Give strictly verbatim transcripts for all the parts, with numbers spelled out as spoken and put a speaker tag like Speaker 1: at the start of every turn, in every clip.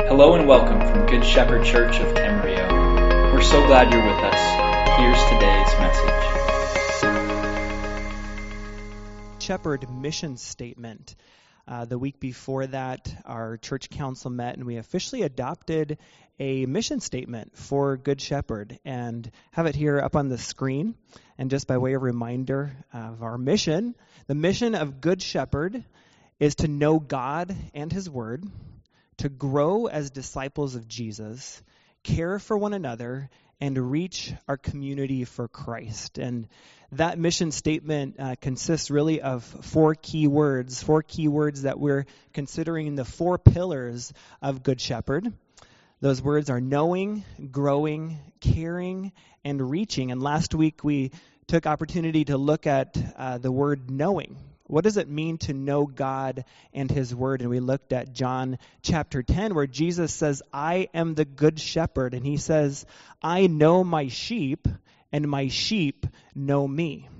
Speaker 1: Hello and welcome from Good Shepherd Church of Camarillo. We're so glad you're with us. Here's today's message.
Speaker 2: Shepherd mission statement. Uh, the week before that, our church council met and we officially adopted a mission statement for Good Shepherd and have it here up on the screen. And just by way of reminder of our mission, the mission of Good Shepherd is to know God and His Word, to grow as disciples of Jesus, care for one another, and reach our community for Christ. And that mission statement uh, consists really of four key words, four key words that we're considering the four pillars of Good Shepherd. Those words are knowing, growing, caring, and reaching. And last week we took opportunity to look at uh, the word knowing. What does it mean to know God and His Word? And we looked at John chapter ten, where Jesus says, I am the good shepherd. And He says, I know my sheep, and my sheep know me.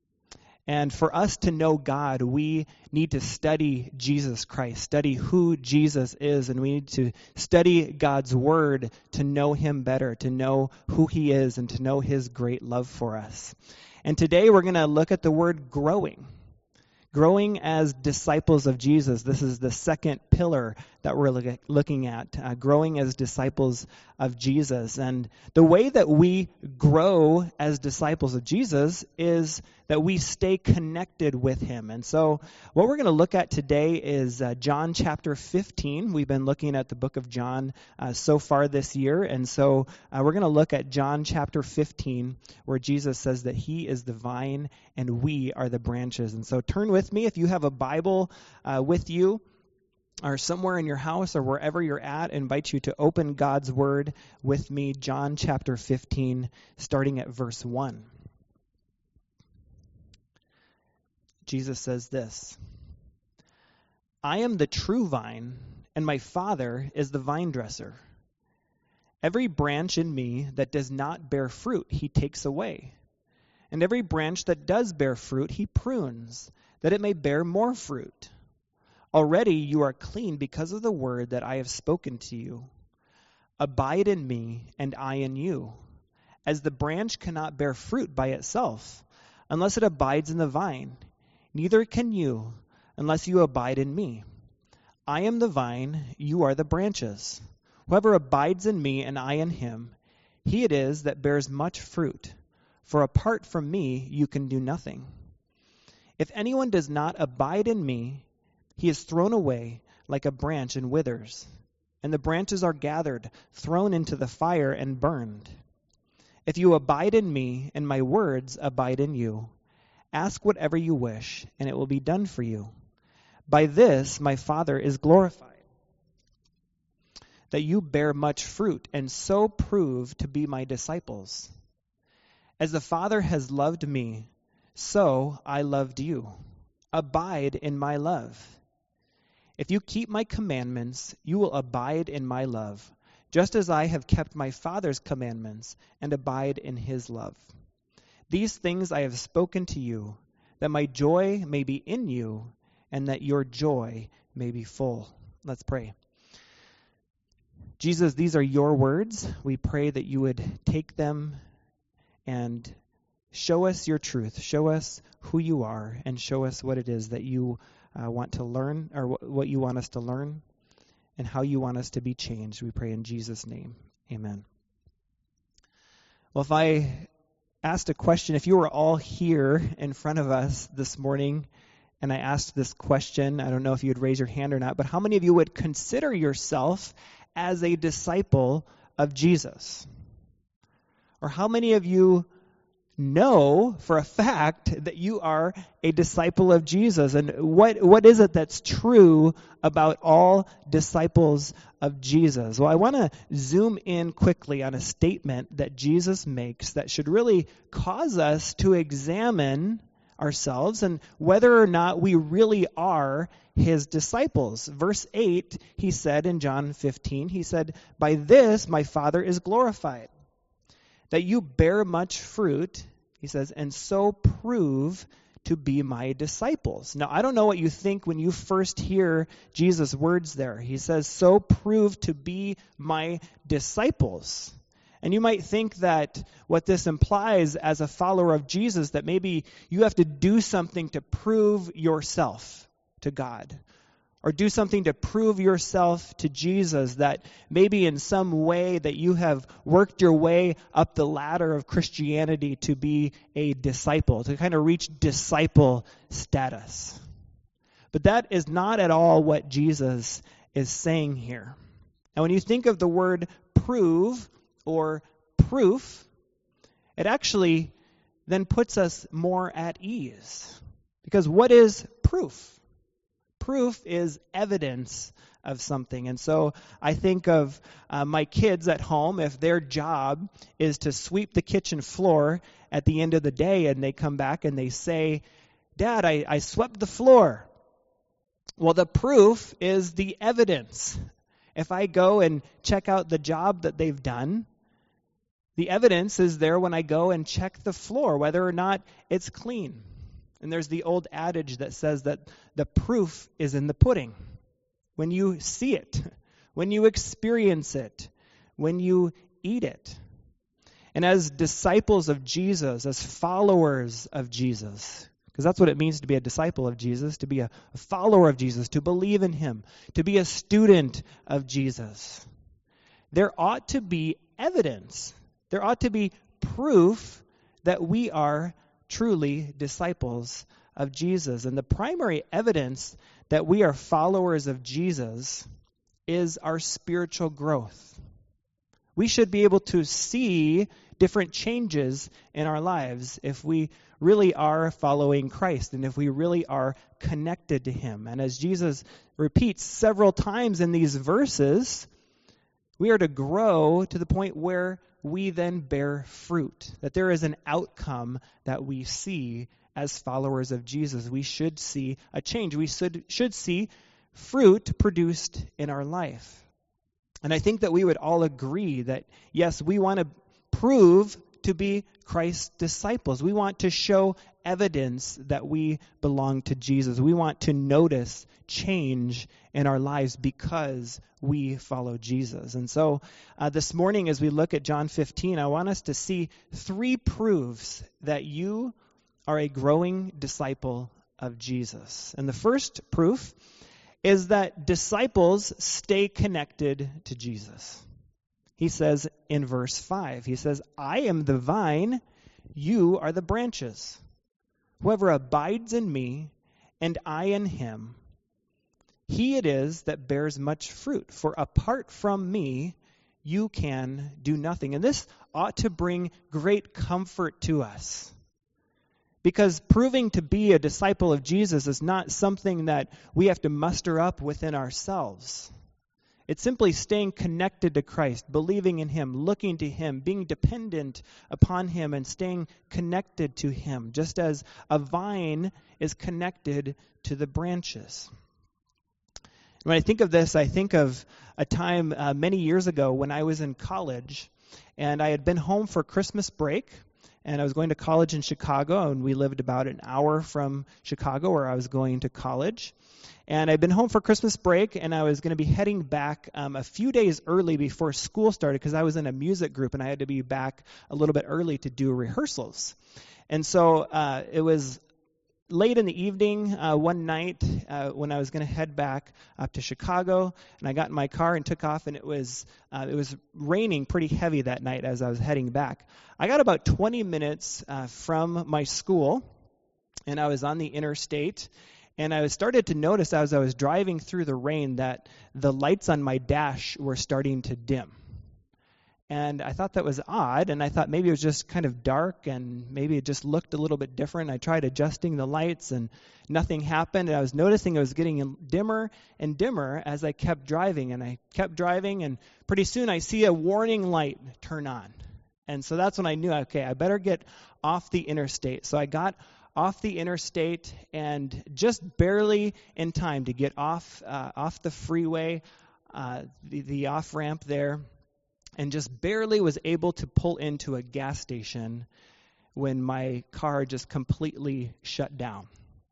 Speaker 2: And for us to know God, we need to study Jesus Christ, study who Jesus is, and we need to study God's Word to know Him better, to know who He is, and to know His great love for us. And today we're going to look at the word growing. Growing as disciples of Jesus. This is the second pillar that we're look at, looking at, uh, growing as disciples of Jesus. And the way that we grow as disciples of Jesus is that we stay connected with Him. And so what we're going to look at today is uh, John chapter fifteen. We've been looking at the book of John uh, so far this year. And so uh, we're going to look at John chapter fifteen, where Jesus says that He is the vine and we are the branches. And so turn with me if you have a Bible uh, with you, or somewhere in your house or wherever you're at. I invite you to open God's Word with me, John chapter fifteen, starting at verse one. Jesus says this, I am the true vine, and my Father is the vine dresser. Every branch in me that does not bear fruit, He takes away. And every branch that does bear fruit, He prunes, that it may bear more fruit. Already you are clean because of the word that I have spoken to you. Abide in me, and I in you. As the branch cannot bear fruit by itself, unless it abides in the vine, neither can you, unless you abide in me. I am the vine, you are the branches. Whoever abides in me, and I in him, he it is that bears much fruit. For apart from me, you can do nothing. If anyone does not abide in me, he is thrown away like a branch and withers, and the branches are gathered, thrown into the fire and burned. If you abide in me, and my words abide in you, ask whatever you wish, and it will be done for you. By this my Father is glorified, that you bear much fruit, and so prove to be my disciples. As the Father has loved me, so I loved you. Abide in my love. If you keep my commandments, you will abide in my love, just as I have kept my Father's commandments and abide in His love. These things I have spoken to you, that my joy may be in you, and that your joy may be full. Let's pray. Jesus, these are your words. We pray that you would take them and show us your truth. Show us who you are, and show us what it is that you uh, want to learn, or wh- what you want us to learn, and how you want us to be changed. We pray in Jesus' name. Amen. Well, if I asked a question, if you were all here in front of us this morning, and I asked this question, I don't know if you would raise your hand or not, but how many of you would consider yourself as a disciple of Jesus? Or how many of you know for a fact that you are a disciple of Jesus? And what what is it that's true about all disciples of Jesus? Well, I want to zoom in quickly on a statement that Jesus makes that should really cause us to examine ourselves and whether or not we really are His disciples. Verse eight, He said in John fifteen, He said, by this my Father is glorified, that you bear much fruit, He says, and so prove to be my disciples. Now, I don't know what you think when you first hear Jesus' words there. He says, so prove to be my disciples. And you might think that what this implies as a follower of Jesus, that maybe you have to do something to prove yourself to God, or do something to prove yourself to Jesus, that maybe in some way that you have worked your way up the ladder of Christianity to be a disciple, to kind of reach disciple status. But that is not at all what Jesus is saying here. And when you think of the word prove or proof, it actually then puts us more at ease. Because what is proof? Proof is evidence of something. And so I think of uh, my kids at home, if their job is to sweep the kitchen floor at the end of the day, and they come back and they say, Dad, I, I swept the floor. Well, the proof is the evidence. If I go and check out the job that they've done, the evidence is there when I go and check the floor, whether or not it's clean. And there's the old adage that says that the proof is in the pudding. When you see it, when you experience it, when you eat it. And as disciples of Jesus, as followers of Jesus, because that's what it means to be a disciple of Jesus, to be a follower of Jesus, to believe in him, to be a student of Jesus, there ought to be evidence. There ought to be proof that we are truly disciples of Jesus. And the primary evidence that we are followers of Jesus is our spiritual growth. We should be able to see different changes in our lives if we really are following Christ and if we really are connected to him. And as Jesus repeats several times in these verses, we are to grow to the point where we then bear fruit, that there is an outcome that we see as followers of Jesus. We should see a change. We should, should see fruit produced in our life. And I think that we would all agree that, yes, we want to prove to be Christ's disciples. We want to show evidence that we belong to Jesus. We want to notice change in our lives because we follow Jesus. And so uh, this morning as we look at John fifteen, I want us to see three proofs that you are a growing disciple of Jesus. And the first proof is that disciples stay connected to Jesus. He says in verse five, he says, I am the vine, you are the branches. Whoever abides in me and I in him, he it is that bears much fruit. For apart from me, you can do nothing. And this ought to bring great comfort to us. Because proving to be a disciple of Jesus is not something that we have to muster up within ourselves. It's simply staying connected to Christ, believing in him, looking to him, being dependent upon him, and staying connected to him, just as a vine is connected to the branches. When I think of this, I think of a time uh, many years ago when I was in college, and I had been home for Christmas break, and I was going to college in Chicago, and we lived about an hour from Chicago where I was going to college. And I'd been home for Christmas break, and I was going to be heading back um, a few days early before school started because I was in a music group, and I had to be back a little bit early to do rehearsals. And so uh, it was late in the evening uh, one night uh, when I was going to head back up to Chicago, and I got in my car and took off, and it was uh, it was raining pretty heavy that night as I was heading back. I got about twenty minutes uh, from my school, and I was on the interstate. And I started to notice as I was driving through the rain that the lights on my dash were starting to dim. And I thought that was odd, and I thought maybe it was just kind of dark, and maybe it just looked a little bit different. I tried adjusting the lights, and nothing happened. And I was noticing it was getting dimmer and dimmer as I kept driving, and I kept driving, and pretty soon I see a warning light turn on. And so that's when I knew, okay, I better get off the interstate. So I got off the interstate, and just barely in time to get off uh, off the freeway, uh, the, the off-ramp there, and just barely was able to pull into a gas station when my car just completely shut down.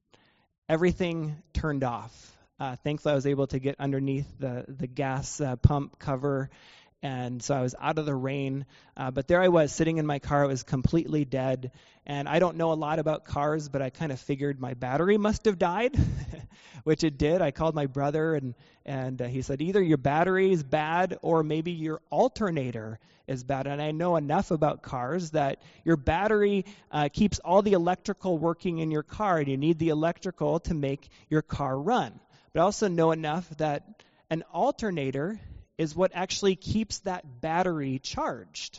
Speaker 2: Everything turned off. Uh, thankfully, I was able to get underneath the, the gas uh, pump cover, and so I was out of the rain. Uh, but there I was, sitting in my car. It was completely dead. And I don't know a lot about cars, but I kind of figured my battery must have died, which it did. I called my brother, and, and uh, he said, either your battery is bad or maybe your alternator is bad. And I know enough about cars that your battery uh, keeps all the electrical working in your car, and you need the electrical to make your car run. But I also know enough that an alternator is what actually keeps that battery charged.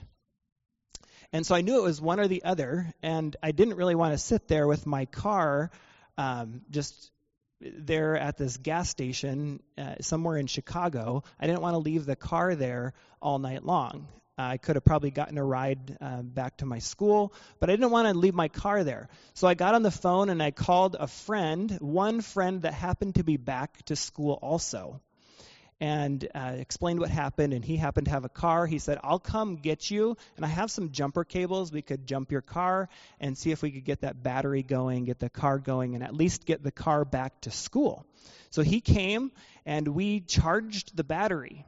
Speaker 2: And so I knew it was one or the other, and I didn't really want to sit there with my car um, just there at this gas station uh, somewhere in Chicago. I didn't want to leave the car there all night long. I could have probably gotten a ride uh, back to my school, but I didn't want to leave my car there. So I got on the phone and I called a friend, one friend that happened to be back to school also, and uh, explained what happened, and he happened to have a car. He said, I'll come get you, and I have some jumper cables. We could jump your car and see if we could get that battery going, get the car going, and at least get the car back to school. So he came, and we charged the battery.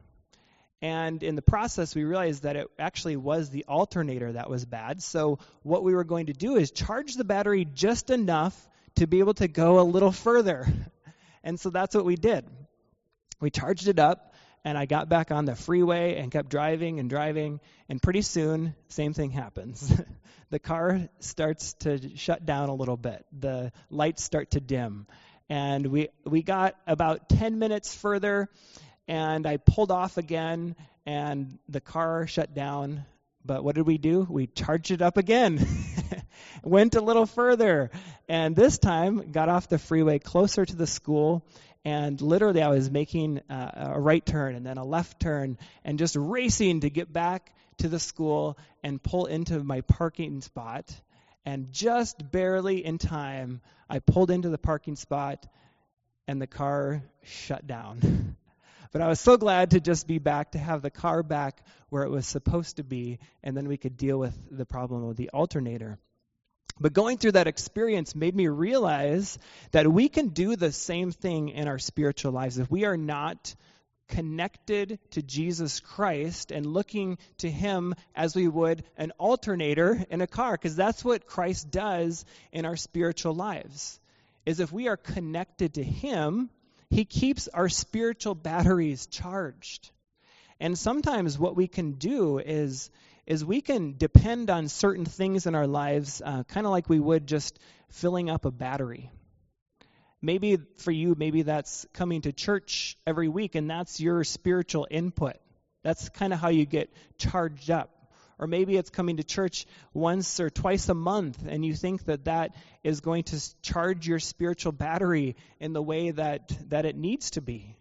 Speaker 2: And in the process, we realized that it actually was the alternator that was bad. So what we were going to do is charge the battery just enough to be able to go a little further. And so that's what we did. We charged it up, and I got back on the freeway and kept driving and driving. And pretty soon, same thing happens. The car starts to shut down a little bit. The lights start to dim. And we we got about ten minutes further, and I pulled off again, and the car shut down. But what did we do? We charged it up again. Went a little further. And this time, got off the freeway closer to the school. And literally, I was making uh, a right turn and then a left turn and just racing to get back to the school and pull into my parking spot. And just barely in time, I pulled into the parking spot, and the car shut down. But I was so glad to just be back, to have the car back where it was supposed to be, and then we could deal with the problem with the alternator. But going through that experience made me realize that we can do the same thing in our spiritual lives. If we are not connected to Jesus Christ and looking to Him as we would an alternator in a car, because that's what Christ does in our spiritual lives, is if we are connected to Him, He keeps our spiritual batteries charged. And sometimes what we can do is, is we can depend on certain things in our lives, uh, kind of like we would just filling up a battery. Maybe for you, maybe that's coming to church every week, and that's your spiritual input. That's kind of how you get charged up. Or maybe it's coming to church once or twice a month, and you think that that is going to charge your spiritual battery in the way that, that it needs to be.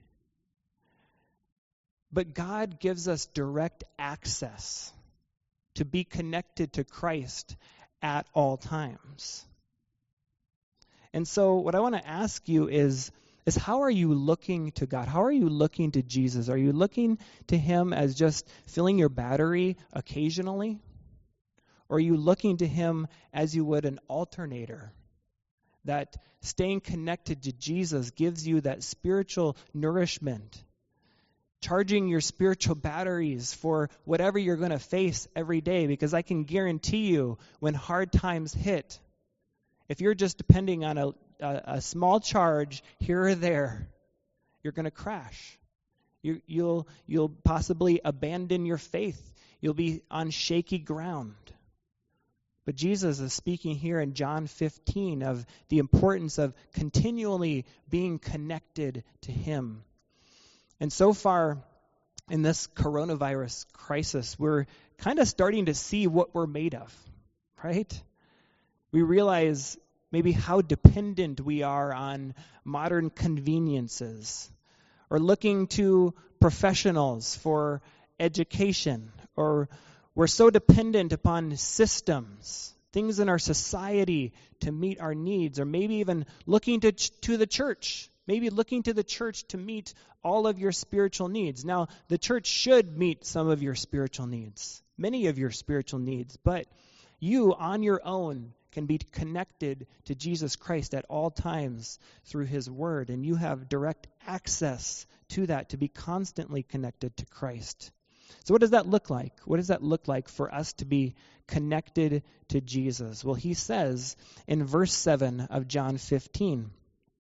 Speaker 2: But God gives us direct access to be connected to Christ at all times. And so what I want to ask you is, is how are you looking to God? How are you looking to Jesus? Are you looking to Him as just filling your battery occasionally? Or are you looking to Him as you would an alternator? That staying connected to Jesus gives you that spiritual nourishment, charging your spiritual batteries for whatever you're going to face every day. Because I can guarantee you, when hard times hit, if you're just depending on a, a, a small charge here or there, you're going to crash. You, you'll, you'll possibly abandon your faith. You'll be on shaky ground. But Jesus is speaking here in John fifteen of the importance of continually being connected to Him. And so far in this coronavirus crisis, we're kind of starting to see what we're made of, right? We realize maybe how dependent we are on modern conveniences, or looking to professionals for education, or we're so dependent upon systems, things in our society to meet our needs, or maybe even looking to, to the church, maybe looking to the church to meet all of your spiritual needs. Now, the church should meet some of your spiritual needs, many of your spiritual needs, but You, on your own, can be connected to Jesus Christ at all times through his word, and you have direct access to that to be constantly connected to Christ. So what does that look like? What does that look like for us to be connected to Jesus? Well, he says in verse seven of John fifteen,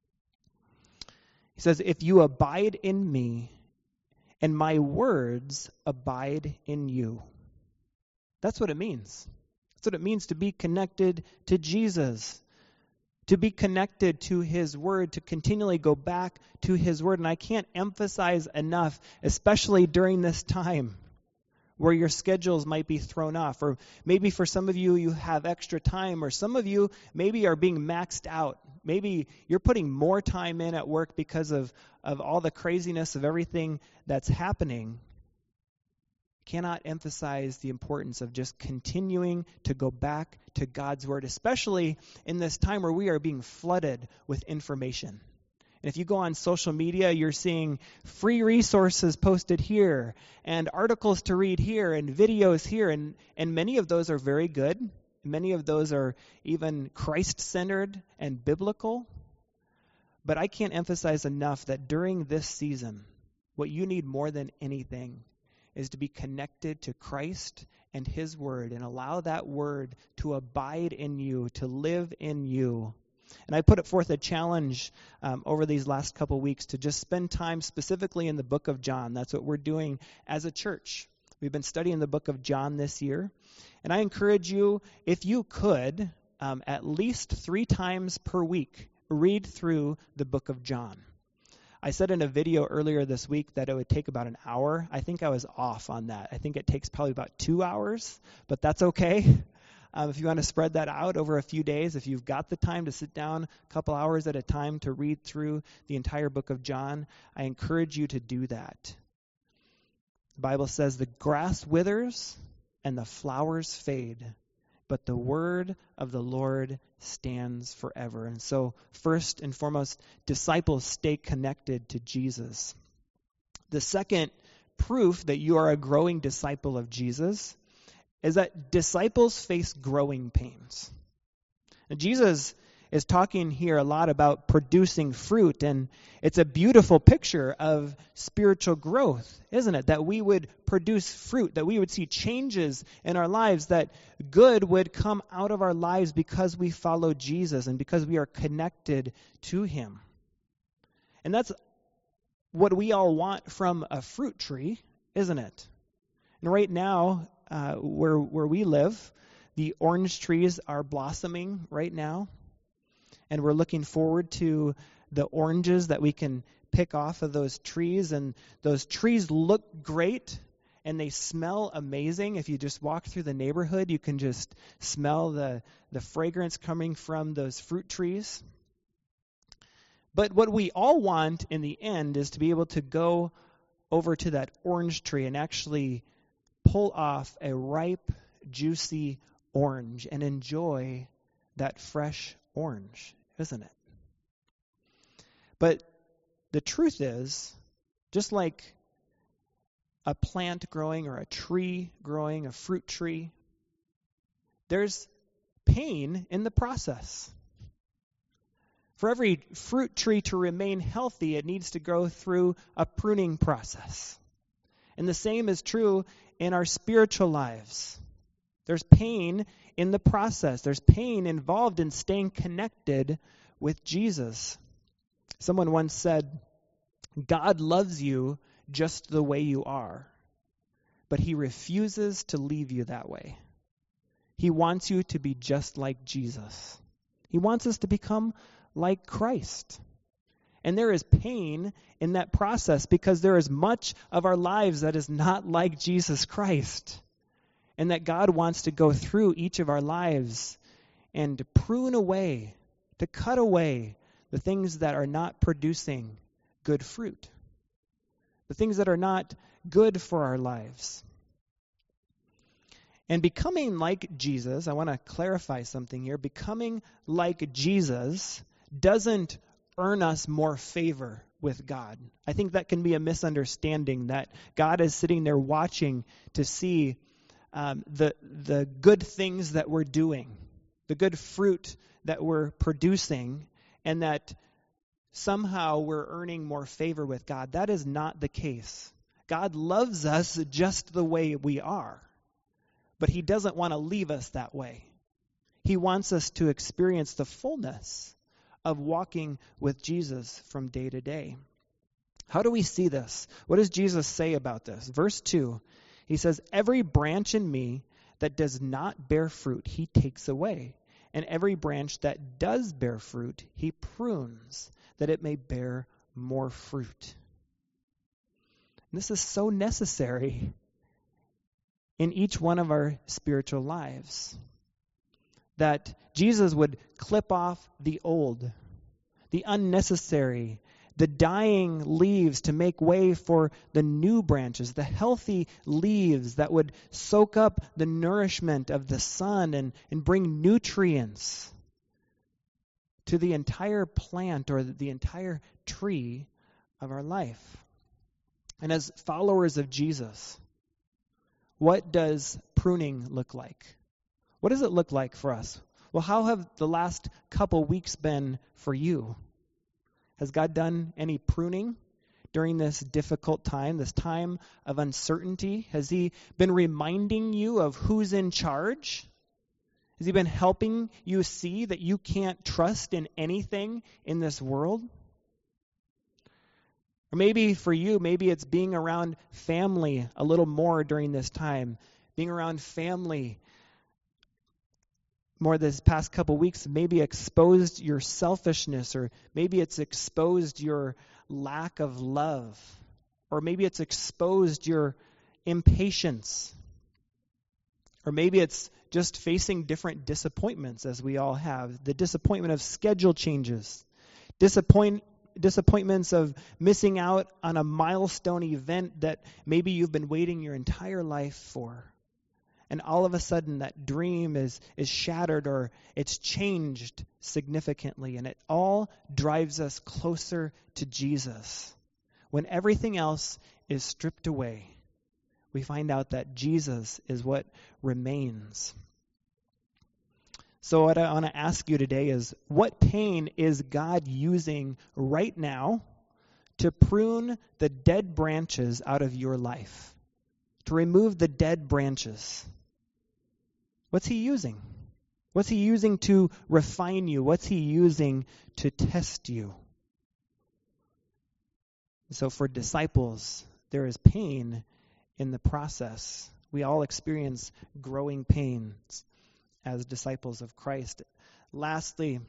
Speaker 2: he says, "If you abide in me and my words abide in you." That's what it means. That's what it means to be connected to Jesus, to be connected to his word, to continually go back to his word. And I can't emphasize enough, especially during this time where your schedules might be thrown off, or maybe for some of you, you have extra time, or some of you maybe are being maxed out. Maybe you're putting more time in at work because of, of all the craziness of everything that's happening. Cannot emphasize the importance of just continuing to go back to God's word, especially in this time where we are being flooded with information. And if you go on social media, you're seeing free resources posted here, and articles to read here, and videos here, and, and many of those are very good. Many of those are even Christ-centered and biblical. But I can't emphasize enough that during this season, what you need more than anything is to be connected to Christ and his word, and allow that word to abide in you, to live in you. And I put forth a challenge um, over these last couple weeks to just spend time specifically in the book of John. That's what we're doing as a church. We've been studying the book of John this year. And I encourage you, if you could, um, at least three times per week, read through the book of John. I said in a video earlier this week that it would take about an hour. I think I was off on that. I think it takes probably about two hours, but that's okay. Um, if you want to spread that out over a few days, if you've got the time to sit down a couple hours at a time to read through the entire book of John, I encourage you to do that. The Bible says the grass withers and the flowers fade, but the word of the Lord stands forever. And so, first and foremost, disciples stay connected to Jesus. The second proof that you are a growing disciple of Jesus is that disciples face growing pains. And Jesus is talking here a lot about producing fruit, and it's a beautiful picture of spiritual growth, isn't it? That we would produce fruit, that we would see changes in our lives, that good would come out of our lives because we follow Jesus and because we are connected to him. And that's what we all want from a fruit tree, isn't it? And right now, uh, where where we live, the orange trees are blossoming right now. And we're looking forward to the oranges that we can pick off of those trees. And those trees look great and they smell amazing. If you just walk through the neighborhood, you can just smell the, the fragrance coming from those fruit trees. But what we all want in the end is to be able to go over to that orange tree and actually pull off a ripe, juicy orange and enjoy that fresh orange, isn't it? But the truth is, just like a plant growing or a tree growing, a fruit tree, there's pain in the process. For every fruit tree to remain healthy, it needs to go through a pruning process. And the same is true in our spiritual lives. There's pain in the process. There's pain involved in staying connected with Jesus. Someone once said, God loves you just the way you are, but he refuses to leave you that way. He wants you to be just like Jesus. He wants us to become like Christ. And there is pain in that process because there is much of our lives that is not like Jesus Christ. And that God wants to go through each of our lives and to prune away, to cut away the things that are not producing good fruit. The things that are not good for our lives. And becoming like Jesus, I want to clarify something here. Becoming like Jesus doesn't earn us more favor with God. I think that can be a misunderstanding, that God is sitting there watching to see um, the the good things that we're doing, the good fruit that we're producing, and that somehow we're earning more favor with God. That is not the case. God loves us just the way we are, but he doesn't want to leave us that way. He wants us to experience the fullness of walking with Jesus from day to day. How do we see this? What does Jesus say about this? Verse two, he says, "Every branch in me that does not bear fruit, he takes away. And every branch that does bear fruit, he prunes, that it may bear more fruit." And this is so necessary in each one of our spiritual lives, that Jesus would clip off the old, the unnecessary, the dying leaves to make way for the new branches, the healthy leaves that would soak up the nourishment of the sun and, and bring nutrients to the entire plant or the entire tree of our life. And as followers of Jesus, what does pruning look like? What does it look like for us? Well, how have the last couple weeks been for you? Has God done any pruning during this difficult time, this time of uncertainty? Has he been reminding you of who's in charge? Has he been helping you see that you can't trust in anything in this world? Or maybe for you, maybe it's being around family a little more during this time. Being around family more this past couple weeks maybe exposed your selfishness, or maybe it's exposed your lack of love, or maybe it's exposed your impatience, or maybe it's just facing different disappointments, as we all have. The disappointment of schedule changes, disappoint disappointments of missing out on a milestone event that maybe you've been waiting your entire life for. And all of a sudden that dream is, is shattered, or it's changed significantly. And it all drives us closer to Jesus. When everything else is stripped away, we find out that Jesus is what remains. So what I want to ask you today is, what pain is God using right now to prune the dead branches out of your life? To remove the dead branches? What's he using? What's he using to refine you? What's he using to test you? So for disciples, there is pain in the process. We all experience growing pains as disciples of Christ. Lastly,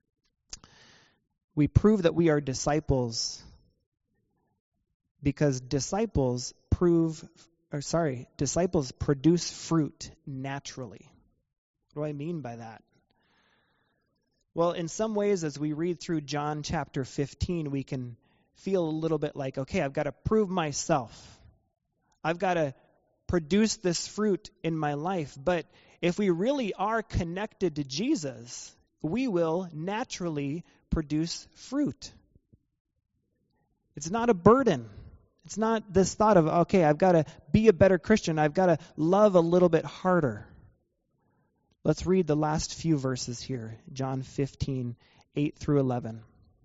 Speaker 2: we prove that we are disciples because disciples prove, or sorry, disciples produce fruit naturally. What do I mean by that? Well, in some ways, as we read through John chapter fifteen, we can feel a little bit like, okay, I've got to prove myself. I've got to produce this fruit in my life. But if we really are connected to Jesus, we will naturally produce fruit. It's not a burden. It's not this thought of, okay, I've got to be a better Christian. I've got to love a little bit harder. Let's read the last few verses here. John fifteen, eight through eleven.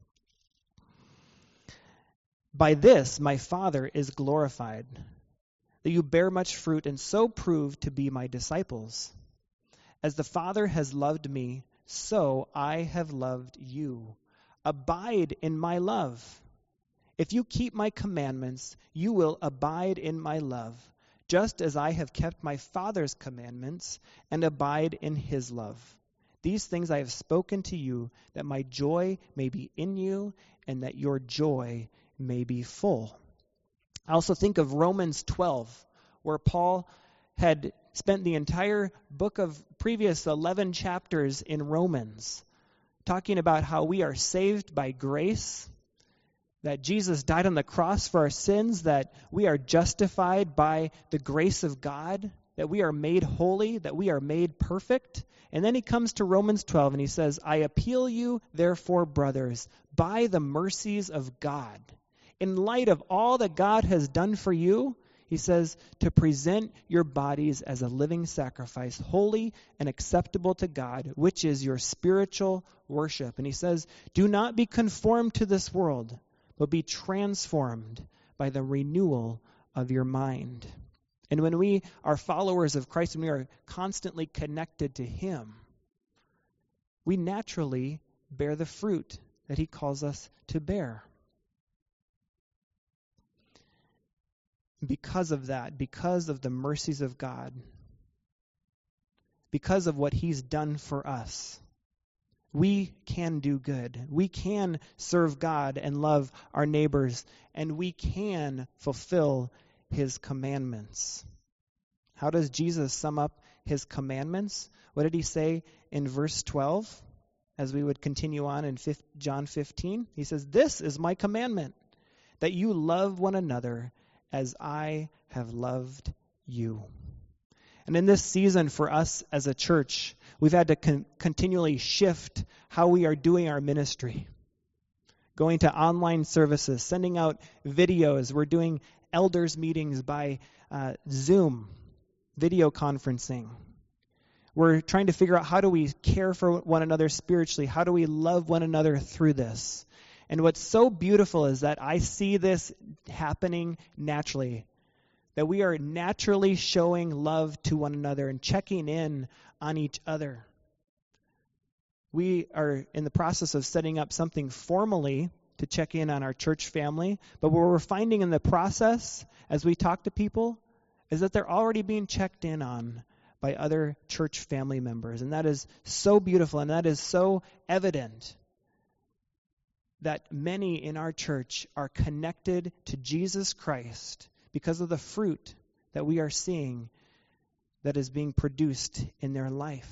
Speaker 2: "By this my Father is glorified, that you bear much fruit and so prove to be my disciples. As the Father has loved me, so I have loved you. Abide in my love. If you keep my commandments, you will abide in my love, just as I have kept my Father's commandments and abide in his love. These things I have spoken to you, that my joy may be in you and that your joy may be full." I also think of Romans twelve, where Paul had spent the entire book of previous eleven chapters in Romans talking about how we are saved by grace, that Jesus died on the cross for our sins, that we are justified by the grace of God, that we are made holy, that we are made perfect. And then he comes to Romans twelve and he says, "I appeal you, therefore, brothers, by the mercies of God." In light of all that God has done for you, He says to present your bodies as a living sacrifice, holy and acceptable to God, which is your spiritual worship. And he says, do not be conformed to this world, but be transformed by the renewal of your mind. And when we are followers of Christ and we are constantly connected to him, we naturally bear the fruit that he calls us to bear. Because of that, because of the mercies of God, because of what he's done for us, we can do good. We can serve God and love our neighbors, and we can fulfill his commandments. How does Jesus sum up his commandments? What did he say in verse twelve? As we would continue on in John fifteen, he says, this is my commandment, that you love one another as I have loved you. And in this season for us as a church, we've had to con- continually shift how we are doing our ministry. Going to online services, sending out videos. We're doing elders meetings by uh, Zoom, video conferencing. We're trying to figure out how do we care for one another spiritually? How do we love one another through this? And what's so beautiful is that I see this happening naturally, that we are naturally showing love to one another and checking in on each other. We are in the process of setting up something formally to check in on our church family, but what we're finding in the process as we talk to people is that they're already being checked in on by other church family members. And that is so beautiful, and that is so evident that many in our church are connected to Jesus Christ because of the fruit that we are seeing that is being produced in their life.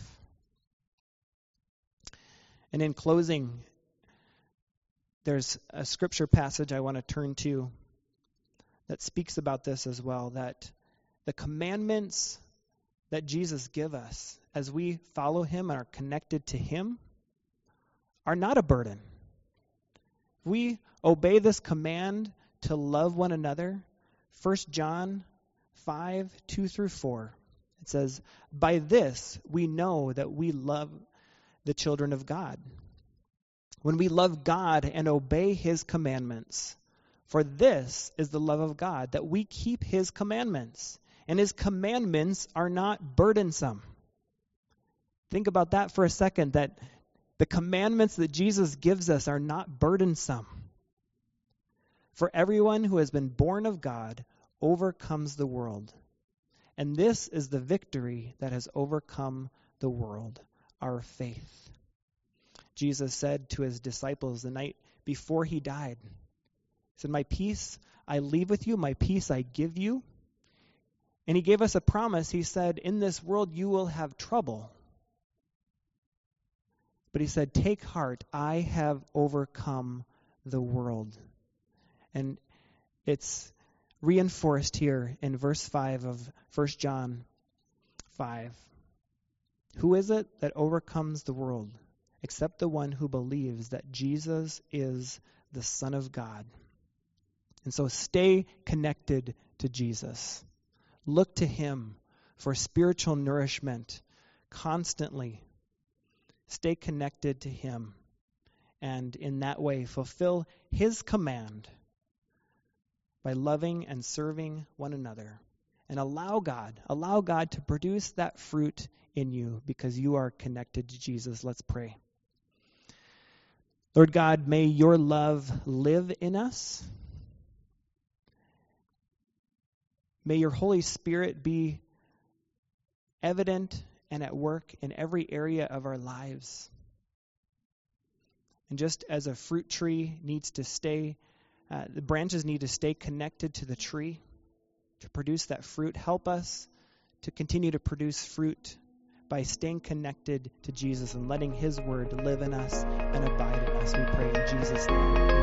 Speaker 2: And in closing, there's a scripture passage I want to turn to that speaks about this as well, that the commandments that Jesus gives us as we follow him and are connected to him are not a burden. We obey this command to love one another. First John five, two through four. It says, by this we know that we love the children of God, when we love God and obey his commandments. For this is the love of God, that we keep his commandments, and his commandments are not burdensome. Think about that for a second, that the commandments that Jesus gives us are not burdensome. For everyone who has been born of God overcomes the world. And this is the victory that has overcome the world, our faith. Jesus said to his disciples the night before he died, he said, my peace I leave with you, my peace I give you. And he gave us a promise. He said, in this world you will have trouble. But he said, take heart, I have overcome the world. And it's reinforced here in verse five of First John five. Who is it that overcomes the world except the one who believes that Jesus is the Son of God? And so stay connected to Jesus. Look to him for spiritual nourishment constantly. Stay connected to him, and in that way fulfill his command by loving and serving one another. And allow God, allow God to produce that fruit in you because you are connected to Jesus. Let's pray. Lord God, may your love live in us. May your Holy Spirit be evident and at work in every area of our lives. And just as a fruit tree needs to stay, uh, the branches need to stay connected to the tree to produce that fruit, help us to continue to produce fruit by staying connected to Jesus and letting his word live in us and abide in us. We pray in Jesus' name.